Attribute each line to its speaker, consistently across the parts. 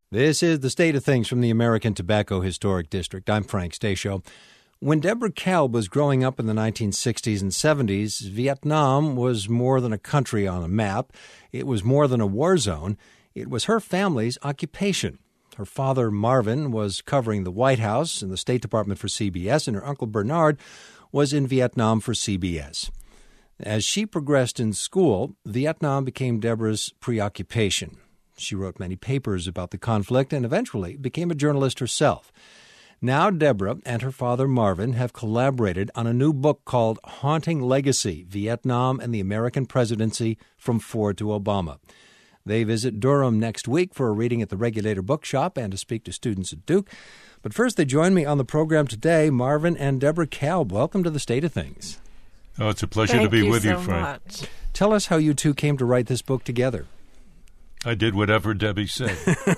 Speaker 1: This is The State of Things from the American Tobacco Historic District. I'm Frank Stasio. When Deborah Kalb was growing up in the 1960s and 70s, Vietnam was more than a country on a map. It was more than a war zone. It was her family's occupation. Her father, Marvin, was covering the White House and the State Department for CBS, and her uncle Bernard was in Vietnam for CBS. As she progressed in school, Vietnam became Deborah's preoccupation. She wrote many papers about the conflict and eventually became a journalist herself. Now Deborah and her father Marvin have collaborated on a new book called Haunting Legacy, Vietnam and the American Presidency from Ford to Obama. They visit Durham next week for a reading at the Regulator Bookshop and to speak to students at Duke. But first, they join me on the program today, Marvin and Deborah Kalb. Welcome to The State of Things.
Speaker 2: Oh, it's a pleasure to be with you, Frank.
Speaker 3: Much.
Speaker 1: Tell us how you two came to write this book together.
Speaker 2: I did whatever Debbie said.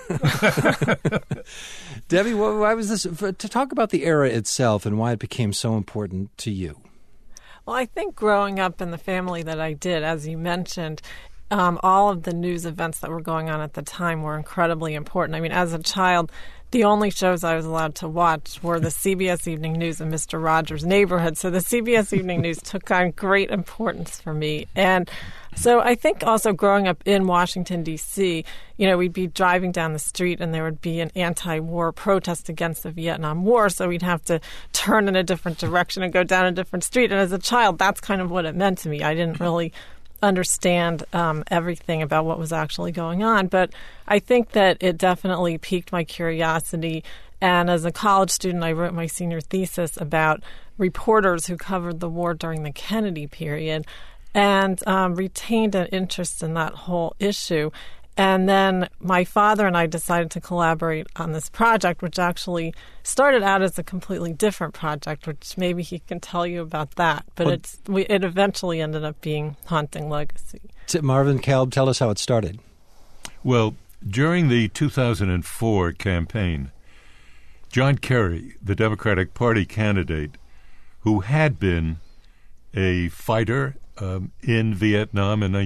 Speaker 1: Debbie, why was this? To talk about the era itself and why it became so important to you.
Speaker 3: Well, I think growing up in the family that I did, as you mentioned, all of the news events that were going on at the time were incredibly important. I mean, as a child, the only shows I was allowed to watch were the CBS Evening News and Mr. Rogers' Neighborhood. So the CBS Evening News took on great importance for me. And so I think also growing up in Washington, D.C., we'd be driving down the street and there would be an anti-war protest against the Vietnam War. So we'd have to turn in a different direction and go down a different street. And as a child, that's kind of what it meant to me. I didn't really understand everything about what was actually going on. But I think that it definitely piqued my curiosity. And as a college student, I wrote my senior thesis about reporters who covered the war during the Kennedy period and retained an interest in that whole issue. And then my father and I decided to collaborate on this project, which actually started out as a completely different project, which maybe he can tell you about that. But it eventually ended up being Haunting Legacy.
Speaker 1: Marvin Kalb, tell us how it started.
Speaker 2: Well, during the 2004 campaign, John Kerry, the Democratic Party candidate, who had been a fighter in Vietnam in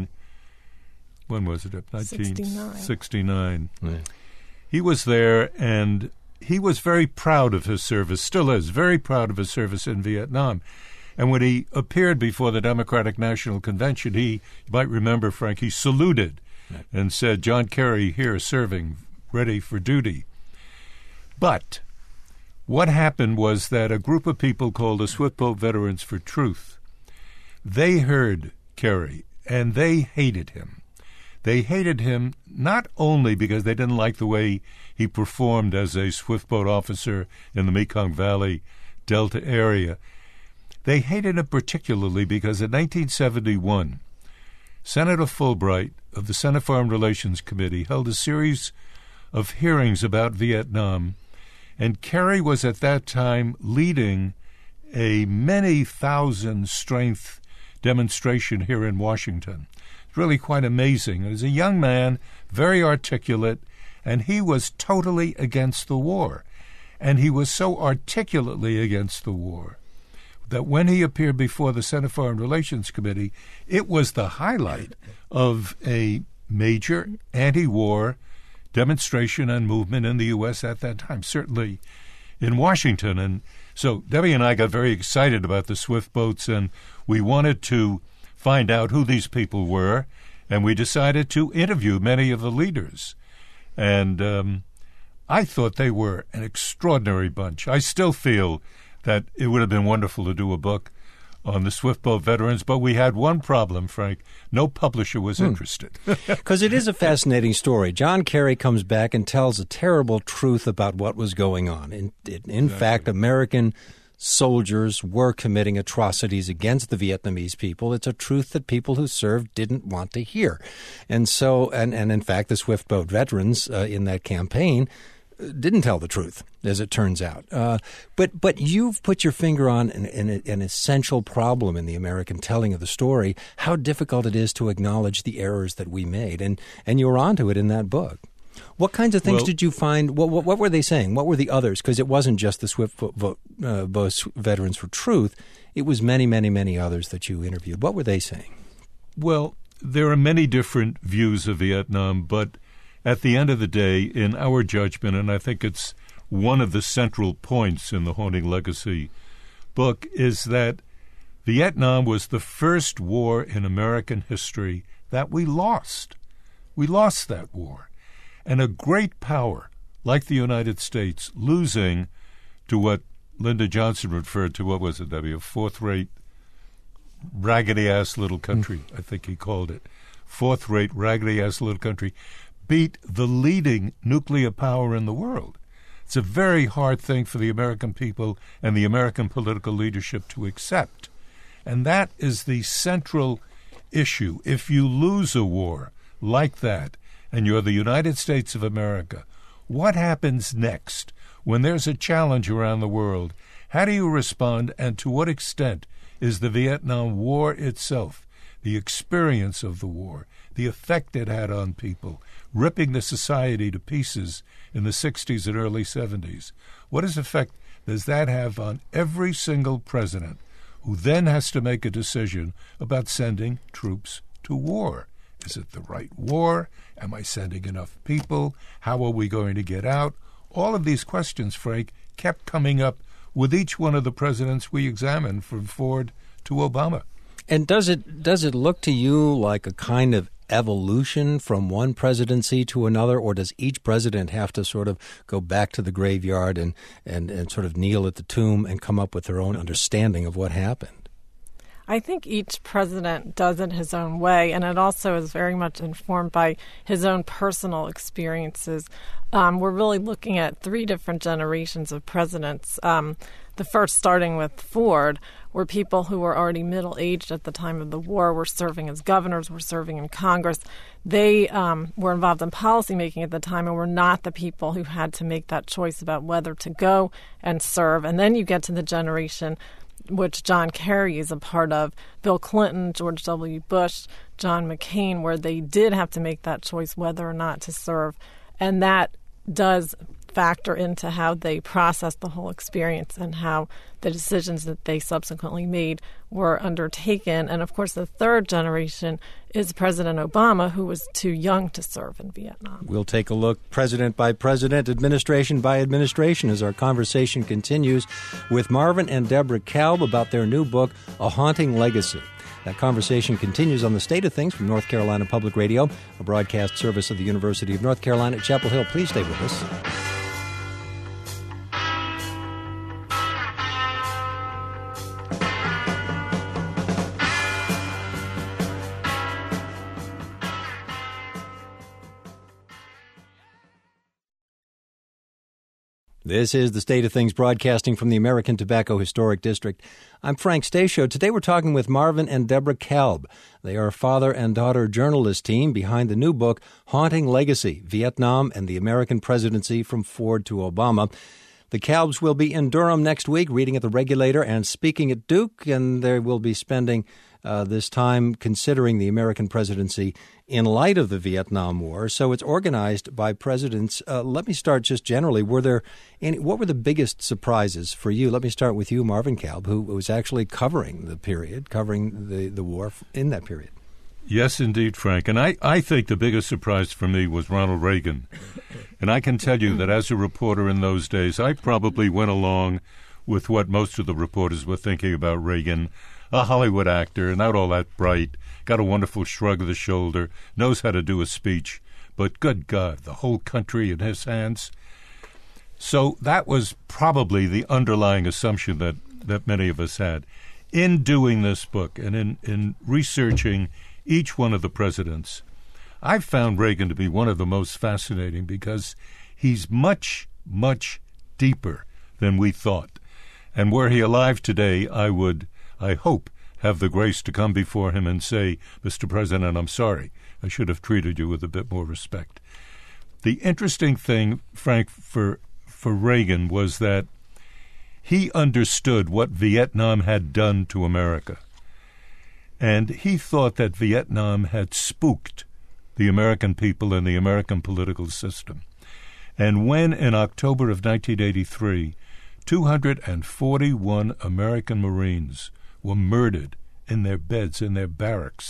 Speaker 2: 1969.
Speaker 1: Yeah.
Speaker 2: He was there, and he was very proud of his service, still is, very proud of his service in Vietnam. And when he appeared before the Democratic National Convention, you might remember, Frank, he saluted and said, "John Kerry here serving, ready for duty." But what happened was that a group of people called the Swiftboat Veterans for Truth, they heard Kerry, and they hated him. They hated him not only because they didn't like the way he performed as a swiftboat officer in the Mekong Valley Delta area. They hated him particularly because in 1971, Senator Fulbright of the Senate Foreign Relations Committee held a series of hearings about Vietnam, and Kerry was at that time leading a many thousand strength demonstration here in Washington. It's really quite amazing. He was a young man, very articulate, and he was totally against the war. And he was so articulately against the war that when he appeared before the Senate Foreign Relations Committee, it was the highlight of a major anti-war demonstration and movement in the U.S. at that time, certainly in Washington. And so Debbie and I got very excited about the swift boats, and we wanted to find out who these people were, and we decided to interview many of the leaders. And I thought they were an extraordinary bunch. I still feel that it would have been wonderful to do a book on the Swiftboat veterans, but we had one problem, Frank. No publisher was interested.
Speaker 1: Because it is a fascinating story. John Kerry comes back and tells a terrible truth about what was going on. In fact, American soldiers were committing atrocities against the Vietnamese people. It's a truth that people who served didn't want to hear. And so, and in fact, the Swiftboat veterans in that campaign didn't tell the truth, as it turns out. But you've put your finger on an essential problem in the American telling of the story, how difficult it is to acknowledge the errors that we made. And you were onto it in that book. What kinds of things did you find? What were they saying? What were the others? Because it wasn't just the Swiftboat Veterans for Truth. It was many, many, many others that you interviewed. What were they saying?
Speaker 2: Well, there are many different views of Vietnam, but at the end of the day, in our judgment, and I think it's one of the central points in the Haunting Legacy book, is that Vietnam was the first war in American history that we lost. We lost that war. And a great power, like the United States, losing to what Lyndon Johnson referred to, what was it, W? A fourth-rate, raggedy-ass little country, I think he called it. Fourth-rate, raggedy-ass little country, beat the leading nuclear power in the world. It's a very hard thing for the American people and the American political leadership to accept. And that is the central issue. If you lose a war like that, and you're the United States of America, what happens next when there's a challenge around the world? How do you respond, and to what extent is the Vietnam War itself, the experience of the war, the effect it had on people, ripping the society to pieces in the 60s and early 70s, what effect does that have on every single president who then has to make a decision about sending troops to war? Is it the right war? Am I sending enough people? How are we going to get out? All of these questions, Frank, kept coming up with each one of the presidents we examined, from Ford to Obama.
Speaker 1: And does it look to you like a kind of evolution from one presidency to another, or does each president have to sort of go back to the graveyard and sort of kneel at the tomb and come up with their own understanding of what happened?
Speaker 3: I think each president does it his own way, and it also is very much informed by his own personal experiences. We're really looking at three different generations of presidents. The first, starting with Ford, were people who were already middle-aged at the time of the war, were serving as governors, were serving in Congress. They were involved in policymaking at the time and were not the people who had to make that choice about whether to go and serve. And then you get to the generation which John Kerry is a part of, Bill Clinton, George W. Bush, John McCain, where they did have to make that choice whether or not to serve. And that does factor into how they process the whole experience and how the decisions that they subsequently made were undertaken. And, of course, the third generation is President Obama, who was too young to serve in Vietnam.
Speaker 1: We'll take a look president by president, administration by administration, as our conversation continues with Marvin and Deborah Kalb about their new book, A Haunting Legacy. That conversation continues on The State of Things from North Carolina Public Radio, a broadcast service of the University of North Carolina at Chapel Hill. Please stay with us. This is The State of Things, broadcasting from the American Tobacco Historic District. I'm Frank Stasio. Today we're talking with Marvin and Deborah Kalb. They are a father and daughter journalist team behind the new book, Haunting Legacy, Vietnam and the American Presidency from Ford to Obama. The Kalbs will be in Durham next week, reading at the Regulator and speaking at Duke, and they will be spending this time considering the American presidency in light of the Vietnam War. So it's organized by presidents. Let me start just generally. What were the biggest surprises for you? Let me start with you, Marvin Kalb, who was actually covering the war in that period.
Speaker 2: Yes, indeed, Frank. And I think the biggest surprise for me was Ronald Reagan. And I can tell you that as a reporter in those days, I probably went along with what most of the reporters were thinking about Reagan. A Hollywood actor, not all that bright, got a wonderful shrug of the shoulder, knows how to do a speech, but good God, the whole country in his hands. So that was probably the underlying assumption that many of us had. In doing this book and in researching each one of the presidents, I've found Reagan to be one of the most fascinating because he's much, much deeper than we thought. And were he alive today, I hope, have the grace to come before him and say, Mr. President, I'm sorry. I should have treated you with a bit more respect. The interesting thing, Frank, for Reagan was that he understood what Vietnam had done to America. And he thought that Vietnam had spooked the American people and the American political system. And when, in October of 1983, 241 American Marines were murdered in their beds, in their barracks,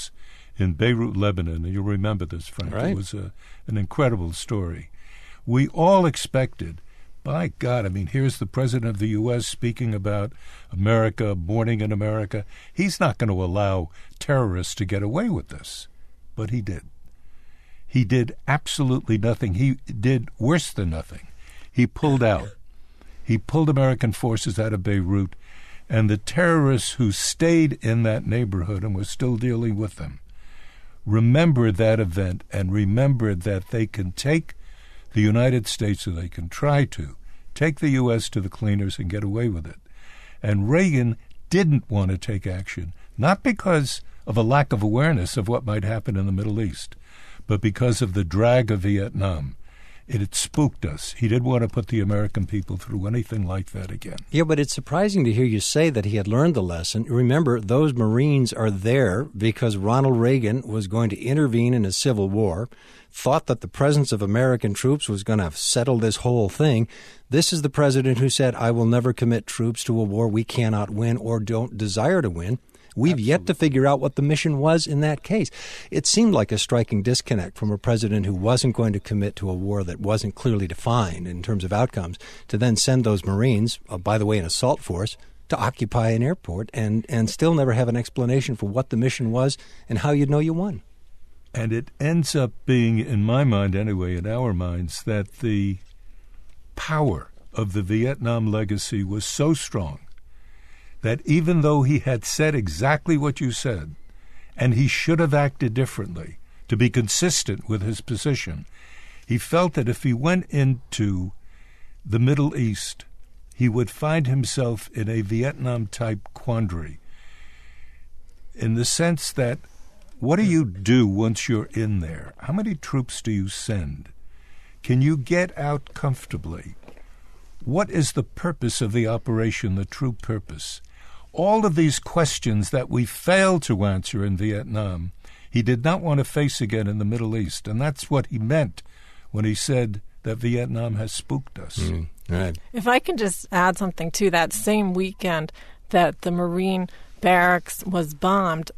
Speaker 2: in Beirut, Lebanon, and you'll remember this, Frank.
Speaker 1: Right.
Speaker 2: It was an incredible story. We all expected, by God, I mean, here's the President of the U.S. speaking about America, mourning in America. He's not going to allow terrorists to get away with this. But he did. He did absolutely nothing. He did worse than nothing. He pulled out. He pulled American forces out of Beirut, and the terrorists who stayed in that neighborhood and were still dealing with them remembered that event and remembered that they can take the United States, or they can try to take the U.S. to the cleaners and get away with it. And Reagan didn't want to take action, not because of a lack of awareness of what might happen in the Middle East, but because of the drag of Vietnam. It had spooked us. He didn't want to put the American people through anything like that again.
Speaker 1: Yeah, but it's surprising to hear you say that he had learned the lesson. Remember, those Marines are there because Ronald Reagan was going to intervene in a civil war, thought that the presence of American troops was going to settle this whole thing. This is the president who said, I will never commit troops to a war we cannot win or don't desire to win. We've yet to figure out what the mission was in that case. It seemed like a striking disconnect from a president who wasn't going to commit to a war that wasn't clearly defined in terms of outcomes to then send those Marines, by the way, an assault force, to occupy an airport and still never have an explanation for what the mission was and how you'd know you won.
Speaker 2: And it ends up being, in my mind anyway, in our minds, that the power of the Vietnam legacy was so strong that even though he had said exactly what you said, and he should have acted differently to be consistent with his position, he felt that if he went into the Middle East, he would find himself in a Vietnam-type quandary, in the sense that, what do you do once you're in there? How many troops do you send? Can you get out comfortably? What is the purpose of the operation, the true purpose? All of these questions that we failed to answer in Vietnam, he did not want to face again in the Middle East. And that's what he meant when he said that Vietnam has spooked us.
Speaker 1: Right.
Speaker 3: If I can just add something to that same weekend that the Marine barracks was bombed,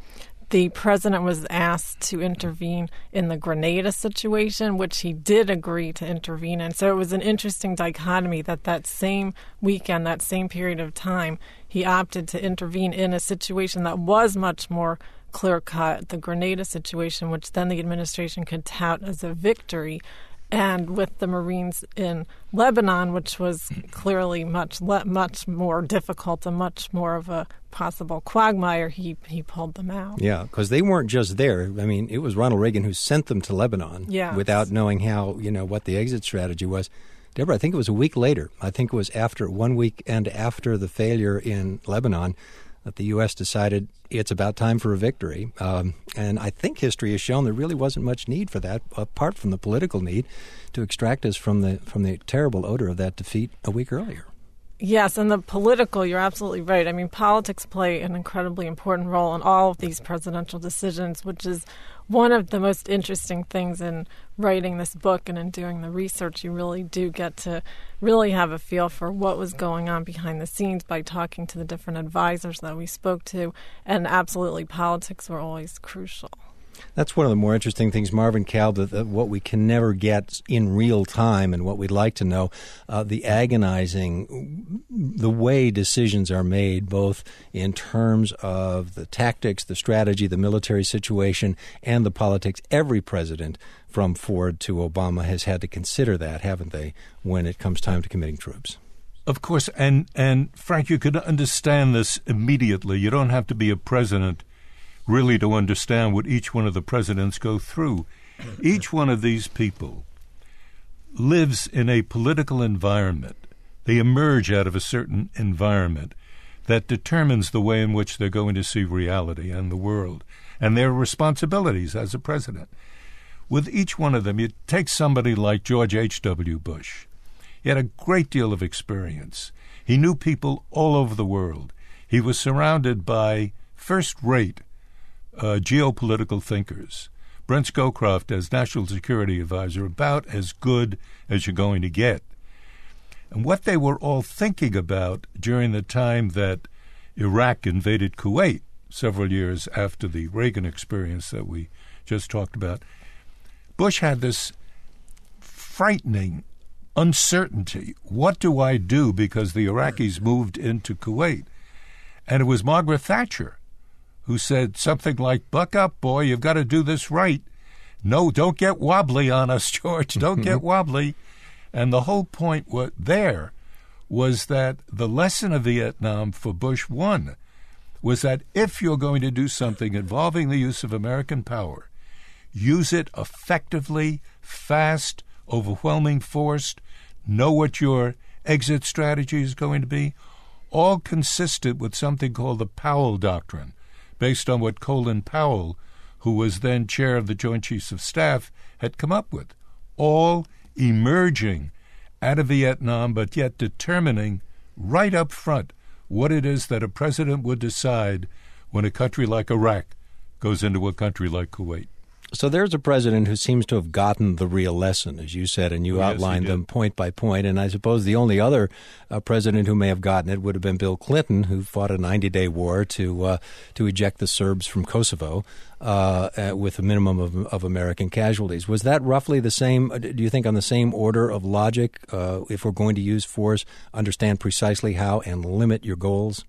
Speaker 3: the president was asked to intervene in the Grenada situation, which he did agree to intervene in. So it was an interesting dichotomy that same weekend, that same period of time, he opted to intervene in a situation that was much more clear-cut, the Grenada situation, which then the administration could tout as a victory. And with the Marines in Lebanon, which was clearly much more difficult and much more of a possible quagmire, he pulled them out.
Speaker 1: Yeah, because they weren't just there. I mean, it was Ronald Reagan who sent them to Lebanon without knowing how, what the exit strategy was. Deborah, I think it was a week later. I think it was after 1 week and after the failure in Lebanon that the U.S. decided it's about time for a victory. And I think history has shown there really wasn't much need for that, apart from the political need to extract us from the terrible odor of that defeat a week earlier.
Speaker 3: Yes, and the political, you're absolutely right. I mean, politics play an incredibly important role in all of these presidential decisions, which is one of the most interesting things in writing this book and in doing the research. You really do get to really have a feel for what was going on behind the scenes by talking to the different advisors that we spoke to, and absolutely politics were always crucial.
Speaker 1: That's one of the more interesting things, Marvin Kalb, what we can never get in real time and what we'd like to know, the agonizing, the way decisions are made, both in terms of the tactics, the strategy, the military situation, and the politics. Every president, from Ford to Obama, has had to consider that, haven't they, when it comes time to committing troops?
Speaker 2: Of course, and Frank, you could understand this immediately. You don't have to be a president really to understand what each one of the presidents go through. Each one of these people lives in a political environment. They emerge out of a certain environment that determines the way in which they're going to see reality and the world and their responsibilities as a president. With each one of them, you take somebody like George H.W. Bush. He had a great deal of experience. He knew people all over the world. He was surrounded by first-rate geopolitical thinkers. Brent Scowcroft as National Security Advisor, about as good as you're going to get. And what they were all thinking about during the time that Iraq invaded Kuwait several years after the Reagan experience that we just talked about, Bush had this frightening uncertainty. What do I do? Because the Iraqis moved into Kuwait. And it was Margaret Thatcher who said something like, buck up, boy, you've got to do this right. No, don't get wobbly on us, George. Don't get wobbly. And the whole point there was that the lesson of Vietnam for Bush 1 was that if you're going to do something involving the use of American power, use it effectively, fast, overwhelming force, know what your exit strategy is going to be, all consistent with something called the Powell Doctrine, based on what Colin Powell, who was then chair of the Joint Chiefs of Staff, had come up with, all emerging out of Vietnam, but yet determining right up front what it is that a president would decide when a country like Iraq goes into a country like Kuwait.
Speaker 1: So there's a president who seems to have gotten the real lesson, as you said, and you outlined them point by point. And I suppose the only other president who may have gotten it would have been Bill Clinton, who fought a 90-day war to eject the Serbs from Kosovo with a minimum of American casualties. Was that roughly the same, do you think, on the same order of logic? If we're going to use force, understand precisely how and limit your goals?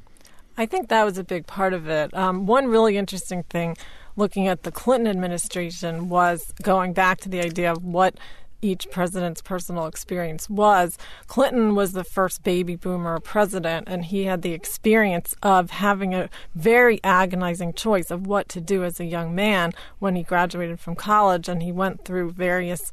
Speaker 3: I think that was a big part of it. One really interesting thing looking at the Clinton administration was going back to the idea of what each president's personal experience was. Clinton was the first baby boomer president, and he had the experience of having a very agonizing choice of what to do as a young man when he graduated from college, and he went through various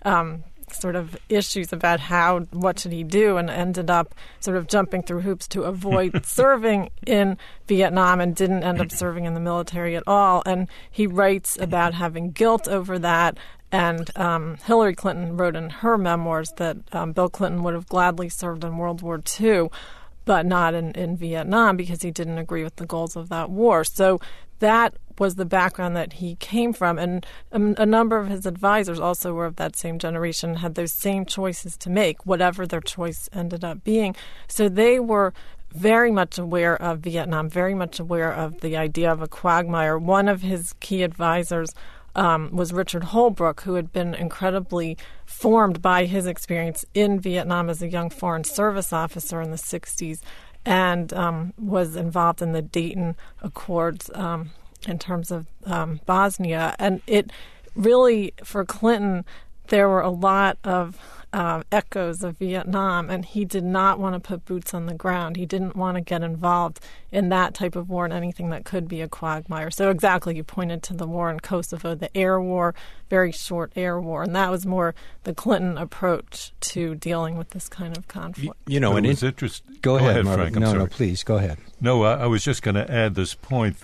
Speaker 3: sort of issues about what should he do, and ended up sort of jumping through hoops to avoid serving in Vietnam and didn't end up serving in the military at all. And he writes about having guilt over that. And Hillary Clinton wrote in her memoirs that Bill Clinton would have gladly served in World War II, but not in Vietnam because he didn't agree with the goals of that war. So that was the background that he came from. And a number of his advisors also were of that same generation, had those same choices to make, whatever their choice ended up being. So they were very much aware of Vietnam, very much aware of the idea of a quagmire. One of his key advisors was Richard Holbrooke, who had been incredibly formed by his experience in Vietnam as a young Foreign Service officer in the 60s, and was involved in the Dayton Accords in terms of Bosnia. And it really, for Clinton, there were a lot of echoes of Vietnam, and he did not want to put boots on the ground. He didn't want to get involved in that type of war and anything that could be a quagmire. So exactly, you pointed to the war in Kosovo, the air war, very short air war, and that was more the Clinton approach to dealing with this kind of conflict.
Speaker 2: You know, and it's interesting.
Speaker 1: Go ahead,
Speaker 2: Frank.
Speaker 1: No, please, go ahead.
Speaker 2: No, I was just going to add this point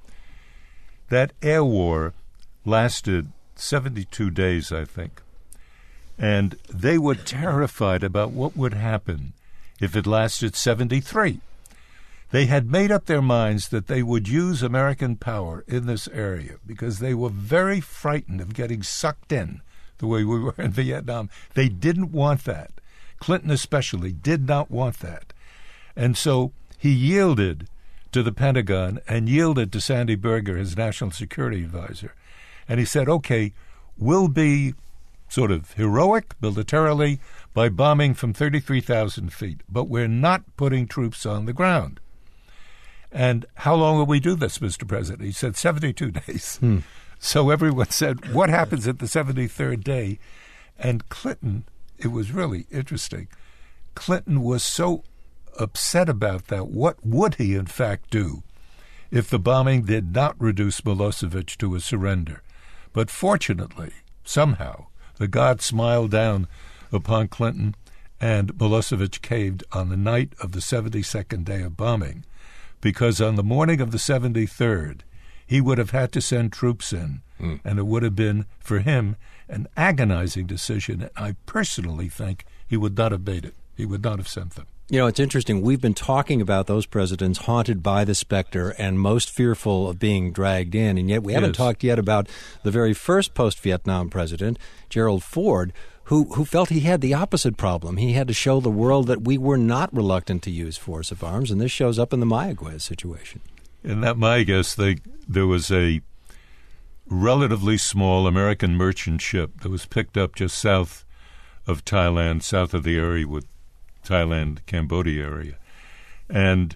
Speaker 2: that air war lasted 72 days, I think. And they were terrified about what would happen if it lasted 73. They had made up their minds that they would use American power in this area because they were very frightened of getting sucked in the way we were in Vietnam. They didn't want that. Clinton especially did not want that. And so he yielded to the Pentagon and yielded to Sandy Berger, his national security advisor. And he said, okay, we'll be sort of heroic militarily by bombing from 33,000 feet, but we're not putting troops on the ground. And how long will we do this, Mr. President? He said 72 days. So everyone said, what happens at the 73rd day? And Clinton, it was really interesting, Clinton was so upset about that. What would he, in fact, do if the bombing did not reduce Milosevic to a surrender? But fortunately, somehow, the gods smiled down upon Clinton, and Milosevic caved on the night of the 72nd day of bombing, because on the morning of the 73rd, he would have had to send troops in, and it would have been, for him, an agonizing decision. And I personally think he would not have made it. He would not have sent them.
Speaker 1: You know, it's interesting. We've been talking about those presidents haunted by the specter and most fearful of being dragged in, and yet we haven't talked yet about the very first post-Vietnam president, Gerald Ford, who felt he had the opposite problem. He had to show the world that we were not reluctant to use force of arms, and this shows up in the Mayaguez situation.
Speaker 2: And that my guess, there was a relatively small American merchant ship that was picked up just south of Thailand, south of the area with Thailand, Cambodia area. And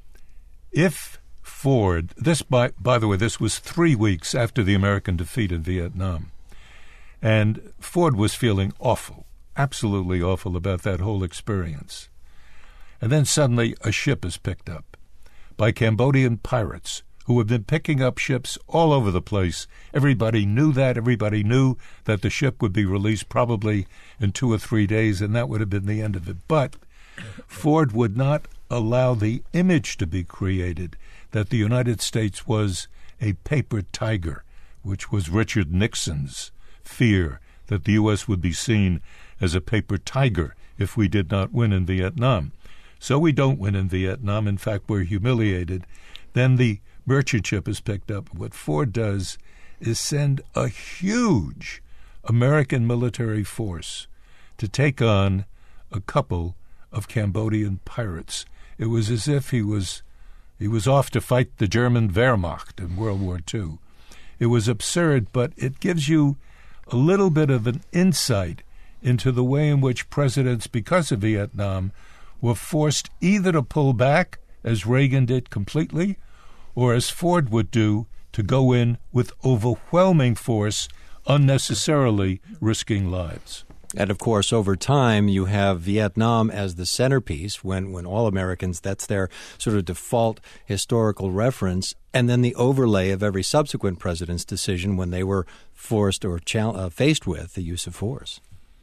Speaker 2: if Ford, by the way, this was 3 weeks after the American defeat in Vietnam, and Ford was feeling awful, absolutely awful about that whole experience. And then suddenly a ship is picked up by Cambodian pirates who have been picking up ships all over the place. Everybody knew that. Everybody knew that the ship would be released probably in 2 or 3 days, and that would have been the end of it. But Ford would not allow the image to be created that the United States was a paper tiger, which was Richard Nixon's fear that the U.S. would be seen as a paper tiger if we did not win in Vietnam. So we don't win in Vietnam. In fact, we're humiliated. Then the merchant ship is picked up. What Ford does is send a huge American military force to take on a couple of Cambodian pirates. It was as if he was off to fight the German Wehrmacht in World War II. It was absurd, but it gives you a little bit of an insight into the way in which presidents, because of Vietnam, were forced either to pull back, as Reagan did completely, or as Ford would do, to go in with overwhelming force, unnecessarily risking lives.
Speaker 1: And, of course, over time, you have Vietnam as the centerpiece when all Americans, that's their sort of default historical reference, and then the overlay of every subsequent president's decision when they were forced or faced with the use of force.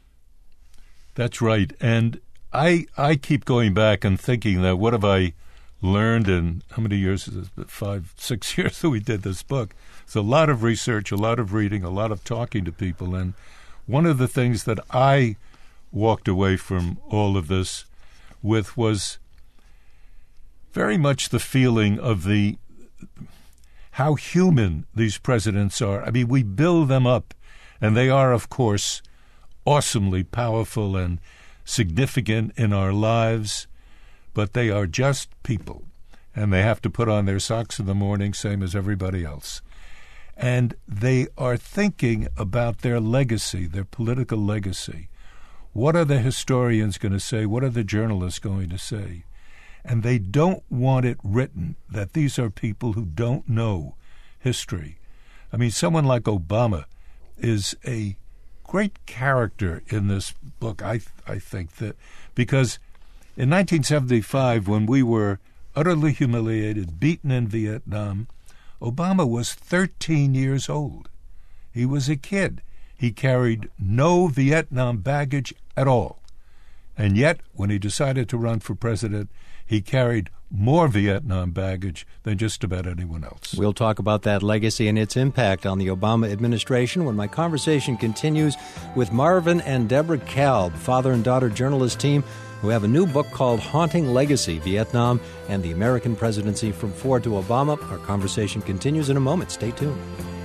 Speaker 2: That's right. And I keep going back and thinking that what have I learned in, how many years is it? 5, 6 years that we did this book. It's a lot of research, a lot of reading, a lot of talking to people. And one of the things that I walked away from all of this with was very much the feeling of how human these presidents are. I mean, we build them up, and they are, of course, awesomely powerful and significant in our lives, but they are just people, and they have to put on their socks in the morning, same as everybody else. And they are thinking about their legacy, their political legacy. What are the historians going to say? What are the journalists going to say? And they don't want it written that these are people who don't know history. I mean, someone like Obama is a great character in this book, I think, that because in 1975, when we were utterly humiliated, beaten in Vietnam, Obama was 13 years old. He was a kid. He carried no Vietnam baggage at all. And yet, when he decided to run for president, he carried more Vietnam baggage than just about anyone else.
Speaker 1: We'll talk about that legacy and its impact on the Obama administration when my conversation continues with Marvin and Deborah Kalb, father and daughter journalist team, who have a new book called Haunting Legacy, Vietnam and the American Presidency from Ford to Obama. Our conversation continues in a moment. Stay tuned.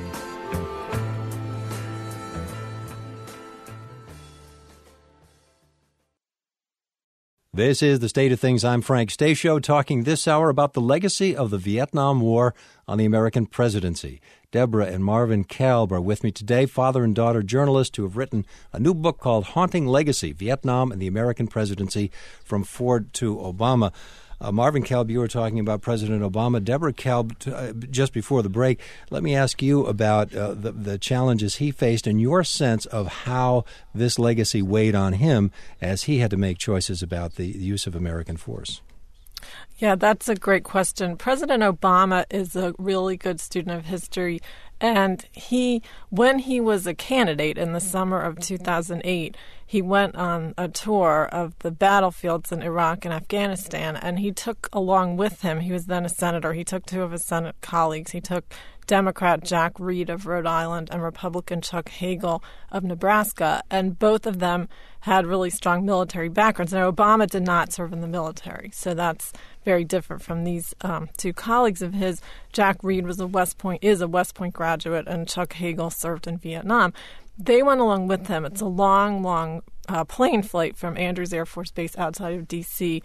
Speaker 1: This is The State of Things. I'm Frank Stasio, talking this hour about the legacy of the Vietnam War on the American presidency. Deborah and Marvin Kalb are with me today, father and daughter journalists who have written a new book called Haunting Legacy, Vietnam and the American Presidency from Ford to Obama. Marvin Kalb, you were talking about President Obama. Deborah Kalb, just before the break, let me ask you about the challenges he faced and your sense of how this legacy weighed on him as he had to make choices about the use of American force.
Speaker 3: Yeah, that's a great question. President Obama is a really good student of history, and when he was a candidate in the summer of 2008, he went on a tour of the battlefields in Iraq and Afghanistan, and he took along with him, he was then a senator, he took 2 of his Senate colleagues. He took Democrat Jack Reed of Rhode Island and Republican Chuck Hagel of Nebraska, and both of them had really strong military backgrounds. Now, Obama did not serve in the military, so that's very different from these 2 colleagues of his. Jack Reed is a West Point graduate, and Chuck Hagel served in Vietnam. They went along with him. It's a long plane flight from Andrews Air Force Base outside of D.C.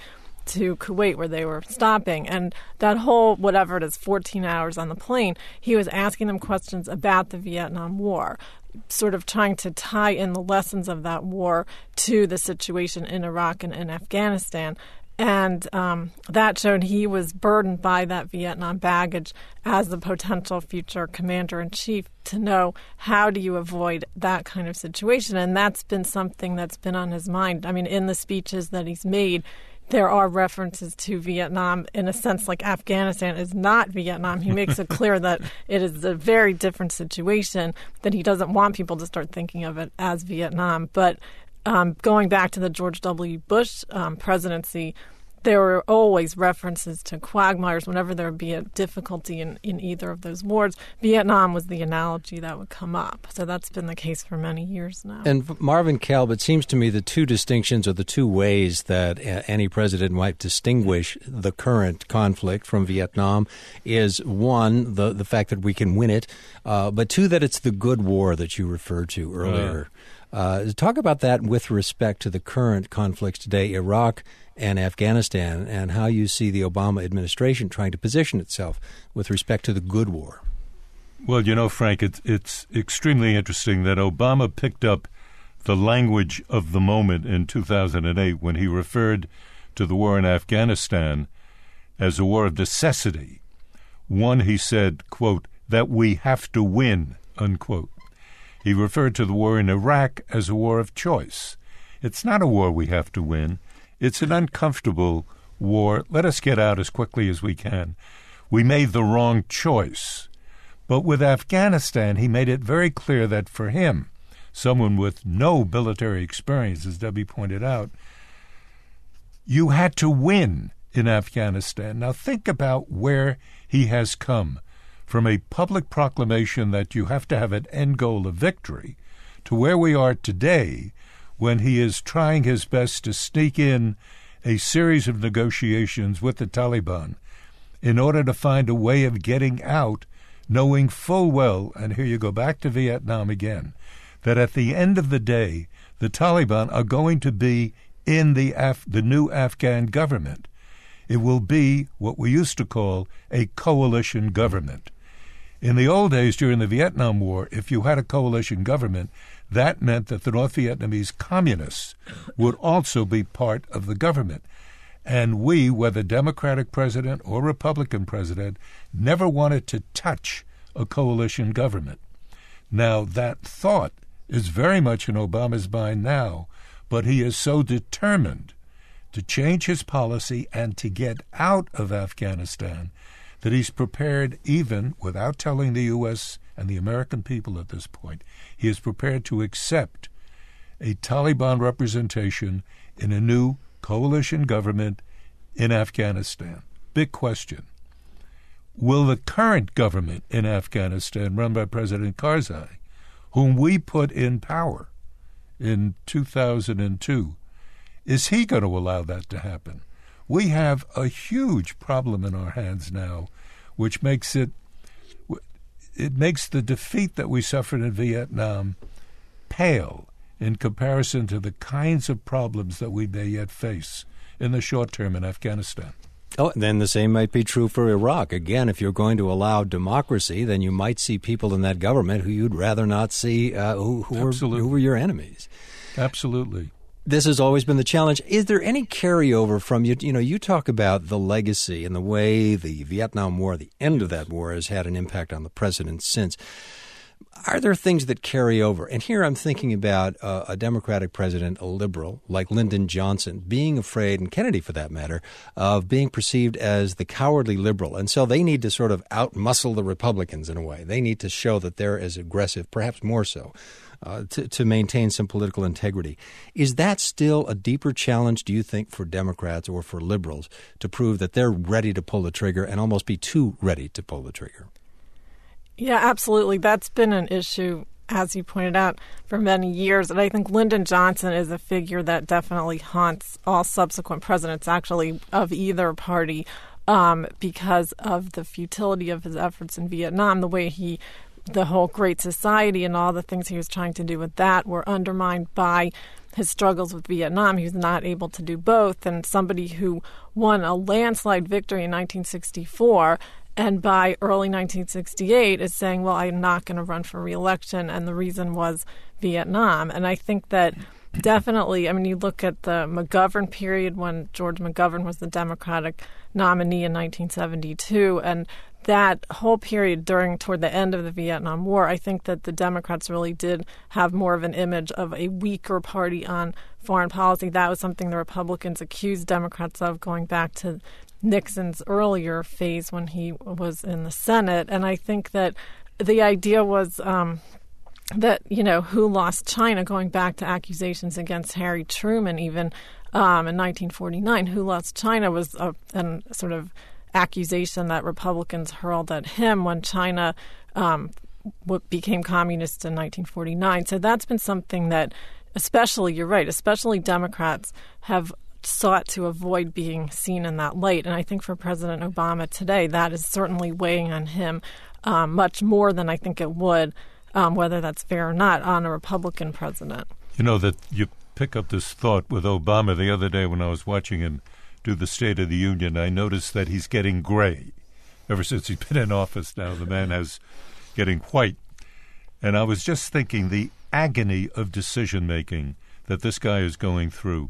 Speaker 3: to Kuwait where they were stopping. And that whole, whatever it is, 14 hours on the plane, he was asking them questions about the Vietnam War, sort of trying to tie in the lessons of that war to the situation in Iraq and in Afghanistan. And that showed he was burdened by that Vietnam baggage as the potential future commander-in-chief to know how do you avoid that kind of situation. And that's been something that's been on his mind. I mean, in the speeches that he's made, there are references to Vietnam in a sense like Afghanistan is not Vietnam. He makes it clear that it is a very different situation, that he doesn't want people to start thinking of it as Vietnam. But going back to the George W. Bush presidency, there were always references to quagmires whenever there would be a difficulty in either of those wars. Vietnam was the analogy that would come up. So that's been the case for many years now.
Speaker 1: And Marvin Kalb, it seems to me the two distinctions or the two ways that any president might distinguish the current conflict from Vietnam is, one, the fact that we can win it, but two, that it's the good war that you referred to earlier. Talk about that with respect to the current conflicts today, Iraq and Afghanistan, and how you see the Obama administration trying to position itself with respect to the good war.
Speaker 2: Well, you know, Frank, it's extremely interesting that Obama picked up the language of the moment in 2008 when he referred to the war in Afghanistan as a war of necessity. One, he said, quote, that we have to win, unquote. He referred to the war in Iraq as a war of choice. It's not a war we have to win. It's an uncomfortable war. Let us get out as quickly as we can. We made the wrong choice. But with Afghanistan, he made it very clear that for him, someone with no military experience, as Debbie pointed out, you had to win in Afghanistan. Now think about where he has come from a public proclamation that you have to have an end goal of victory to where we are today, when he is trying his best to sneak in a series of negotiations with the Taliban in order to find a way of getting out, knowing full well, and here you go back to Vietnam again, that at the end of the day, the Taliban are going to be in the new Afghan government. It will be what we used to call a coalition government. In the old days, during the Vietnam War, if you had a coalition government, that meant that the North Vietnamese communists would also be part of the government. And we, whether Democratic president or Republican president, never wanted to touch a coalition government. Now, that thought is very much in Obama's mind now, but he is so determined to change his policy and to get out of Afghanistan that he's prepared, even without telling the U.S. and the American people at this point, he is prepared to accept a Taliban representation in a new coalition government in Afghanistan. Big question. Will the current government in Afghanistan, run by President Karzai, whom we put in power in 2002, is he going to allow that to happen? We have a huge problem in our hands now, which makes it makes the defeat that we suffered in Vietnam pale in comparison to the kinds of problems that we may yet face in the short term in Afghanistan.
Speaker 1: Oh, then the same might be true for Iraq. Again, if you're going to allow democracy, then you might see people in that government who you'd rather not see, who were your enemies.
Speaker 2: Absolutely.
Speaker 1: This has always been the challenge. Is there any carryover from you? You know, you talk about the legacy and the way the Vietnam War, the end of that war, has had an impact on the president since. Are there things that carry over? And here I'm thinking about a Democratic president, a liberal, like Lyndon Johnson, being afraid, and Kennedy for that matter, of being perceived as the cowardly liberal. And so they need to sort of outmuscle the Republicans in a way. They need to show that they're as aggressive, perhaps more so, to maintain some political integrity. Is that still a deeper challenge, do you think, for Democrats or for liberals to prove that they're ready to pull the trigger and almost be too ready to pull the trigger?
Speaker 3: Yeah, absolutely. That's been an issue, as you pointed out, for many years. And I think Lyndon Johnson is a figure that definitely haunts all subsequent presidents, actually, of either party, because of the futility of his efforts in Vietnam, the way the whole Great Society and all the things he was trying to do with that were undermined by his struggles with Vietnam. He was not able to do both. And somebody who won a landslide victory in 1964 and by early 1968 is saying, well, I'm not going to run for re-election, and the reason was Vietnam. And I think that definitely, I mean, you look at the McGovern period when George McGovern was the Democratic nominee in 1972, and that whole period toward the end of the Vietnam War, I think that the Democrats really did have more of an image of a weaker party on foreign policy. That was something the Republicans accused Democrats of going back to Nixon's earlier phase when he was in the Senate. And I think that the idea was that, who lost China, going back to accusations against Harry Truman even in 1949, who lost China was a sort of accusation that Republicans hurled at him when China became communist in 1949. So that's been something that especially Democrats have sought to avoid being seen in that light. And I think for President Obama today, that is certainly weighing on him much more than I think it would, whether that's fair or not, on a Republican president.
Speaker 2: You know that you pick up this thought with Obama the other day when I was watching him do the State of the Union. I noticed that he's getting gray. Ever since he's been in office now, the man is getting white. And I was just thinking the agony of decision-making that this guy is going through.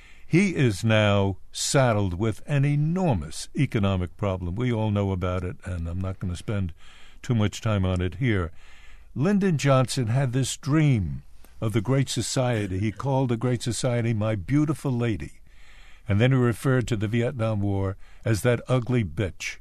Speaker 2: He is now saddled with an enormous economic problem. We all know about it, and I'm not going to spend too much time on it here. Lyndon Johnson had this dream of the Great Society. He called the Great Society "my beautiful lady." And then he referred to the Vietnam War as that ugly bitch.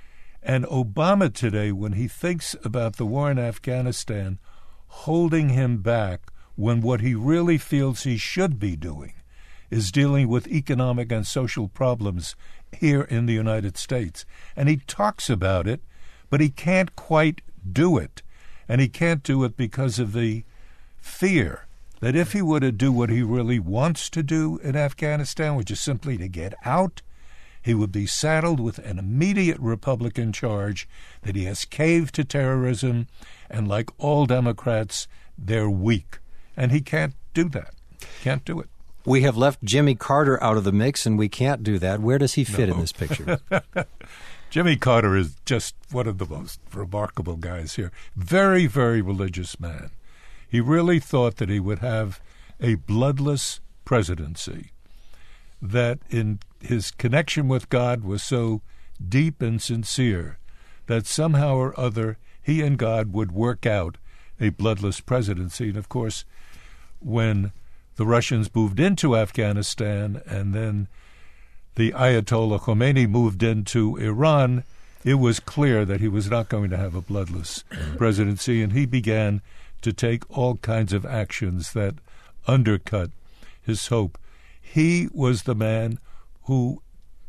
Speaker 2: And Obama today, when he thinks about the war in Afghanistan, holding him back when what he really feels he should be doing is dealing with economic and social problems here in the United States. And he talks about it, but he can't quite do it. And he can't do it because of the fear that if he were to do what he really wants to do in Afghanistan, which is simply to get out, he would be saddled with an immediate Republican charge that he has caved to terrorism, and like all Democrats, they're weak. And he can't do that. Can't do it.
Speaker 1: We have left Jimmy Carter out of the mix, and we can't do that. Where does he fit in this picture?
Speaker 2: Jimmy Carter is just one of the most remarkable guys here. Very, very religious man. He really thought that he would have a bloodless presidency, that in his connection with God was so deep and sincere that somehow or other he and God would work out a bloodless presidency. And, of course, when the Russians moved into Afghanistan and then the Ayatollah Khomeini moved into Iran, it was clear that he was not going to have a bloodless presidency, and he began to take all kinds of actions that undercut his hope. He was the man who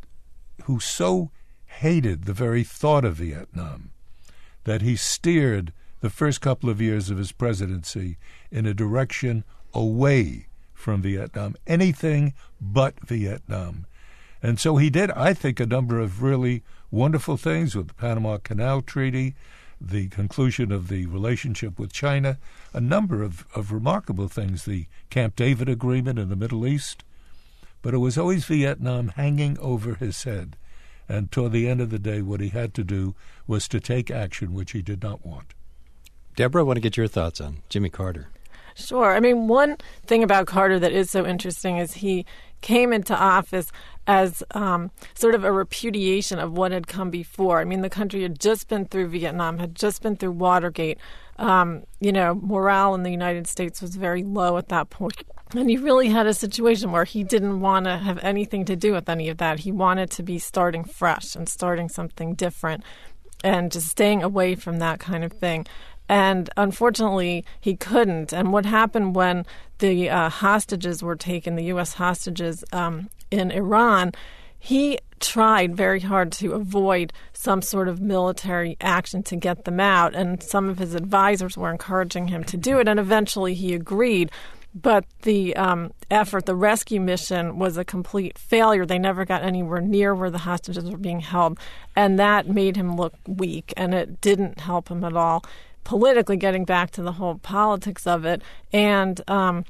Speaker 2: so hated the very thought of Vietnam that he steered the first couple of years of his presidency in a direction away from Vietnam, anything but Vietnam. And so he did, I think, a number of really wonderful things with the Panama Canal Treaty, the conclusion of the relationship with China, a number of remarkable things, the Camp David Agreement in the Middle East. But it was always Vietnam hanging over his head. And toward the end of the day, what he had to do was to take action, which he did not want.
Speaker 1: Deborah, I want to get your thoughts on Jimmy Carter.
Speaker 3: Sure. I mean, one thing about Carter that is so interesting is he came into office as sort of a repudiation of what had come before. I mean, the country had just been through Vietnam, had just been through Watergate. Morale in the United States was very low at that point. And he really had a situation where he didn't want to have anything to do with any of that. He wanted to be starting fresh and starting something different and just staying away from that kind of thing. And unfortunately, he couldn't. And what happened when the hostages were taken, the U.S. hostages in Iran, he tried very hard to avoid some sort of military action to get them out. And some of his advisors were encouraging him to do it. And eventually he agreed. But the effort, the rescue mission, was a complete failure. They never got anywhere near where the hostages were being held. And that made him look weak. And it didn't help him at all politically, getting back to the whole politics of it. And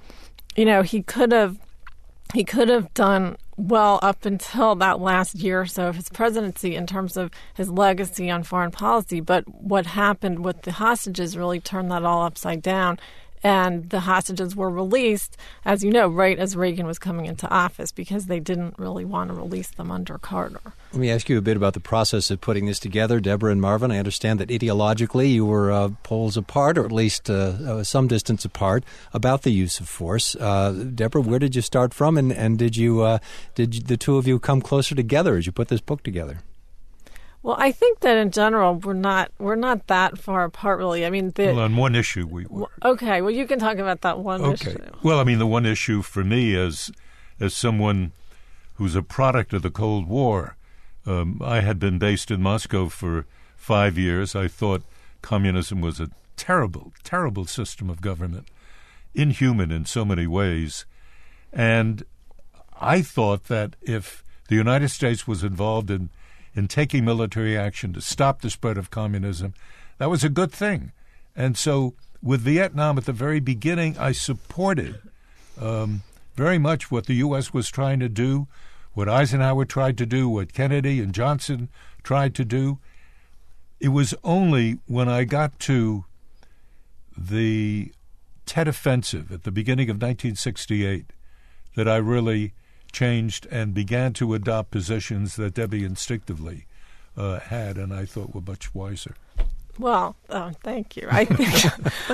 Speaker 3: he could have done well up until that last year or so of his presidency in terms of his legacy on foreign policy. But what happened with the hostages really turned that all upside down. And the hostages were released, as you know, right as Reagan was coming into office, because they didn't really want to release them under Carter.
Speaker 1: Let me ask you a bit about the process of putting this together. Deborah and Marvin, I understand that ideologically you were poles apart, or at least some distance apart, about the use of force. Deborah, where did you start from, and did the two of you come closer together as you put this book together?
Speaker 3: Well, I think that in general we're not that far apart, really. I mean,
Speaker 2: on one issue we were.
Speaker 3: Okay, well, you can talk about that one issue.
Speaker 2: Well, I mean, the one issue for me as someone who's a product of the Cold War, I had been based in Moscow for 5 years. I thought communism was a terrible, terrible system of government, inhuman in so many ways, and I thought that if the United States was involved in taking military action to stop the spread of communism, that was a good thing. And so with Vietnam at the very beginning, I supported very much what the U.S. was trying to do, what Eisenhower tried to do, what Kennedy and Johnson tried to do. It was only when I got to the Tet Offensive at the beginning of 1968 that I really changed and began to adopt positions that Debbie instinctively had, and I thought were much wiser.
Speaker 3: Well, thank you. I think,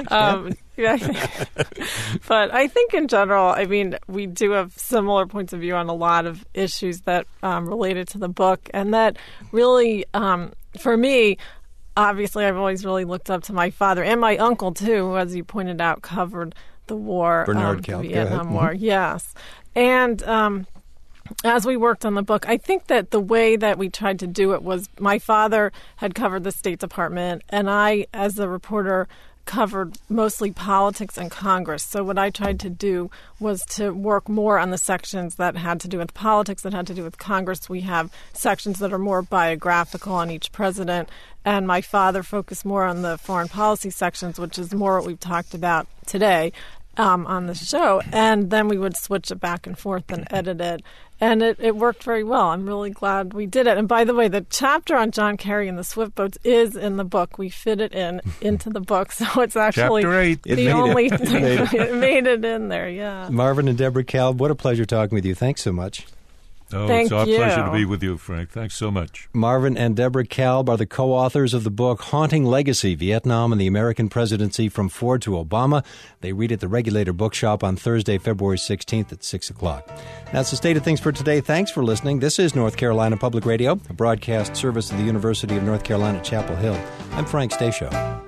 Speaker 3: but I think in general, I mean, we do have similar points of view on a lot of issues that related to the book, and that really, for me, obviously, I've always really looked up to my father and my uncle too, who, as you pointed out, covered the war,
Speaker 1: Bernard
Speaker 3: the
Speaker 1: Kelp,
Speaker 3: Vietnam War. Mm-hmm. Yes. And as we worked on the book, I think that the way that we tried to do it was my father had covered the State Department, and I, as a reporter, covered mostly politics and Congress. So what I tried to do was to work more on the sections that had to do with politics, that had to do with Congress. We have sections that are more biographical on each president, and my father focused more on the foreign policy sections, which is more what we've talked about today on the show. And then we would switch it back and forth and edit it. And it worked very well. I'm really glad we did it. And by the way, the chapter on John Kerry and the Swift boats is in the book. We fit it into the book. So it's actually
Speaker 2: Chapter 8.
Speaker 3: the only thing. It made it in there, yeah.
Speaker 1: Marvin and Deborah Kalb, what a pleasure talking with you. Thanks so much.
Speaker 2: Oh,
Speaker 3: Thank
Speaker 2: it's our
Speaker 3: you.
Speaker 2: pleasure to be with you, Frank. Thanks so much.
Speaker 1: Marvin and Deborah Kalb are the co-authors of the book Haunting Legacy, Vietnam and the American Presidency from Ford to Obama. They read at the Regulator Bookshop on Thursday, February 16th at 6 o'clock. That's the state of things for today. Thanks for listening. This is North Carolina Public Radio, a broadcast service of the University of North Carolina, Chapel Hill. I'm Frank Stasio.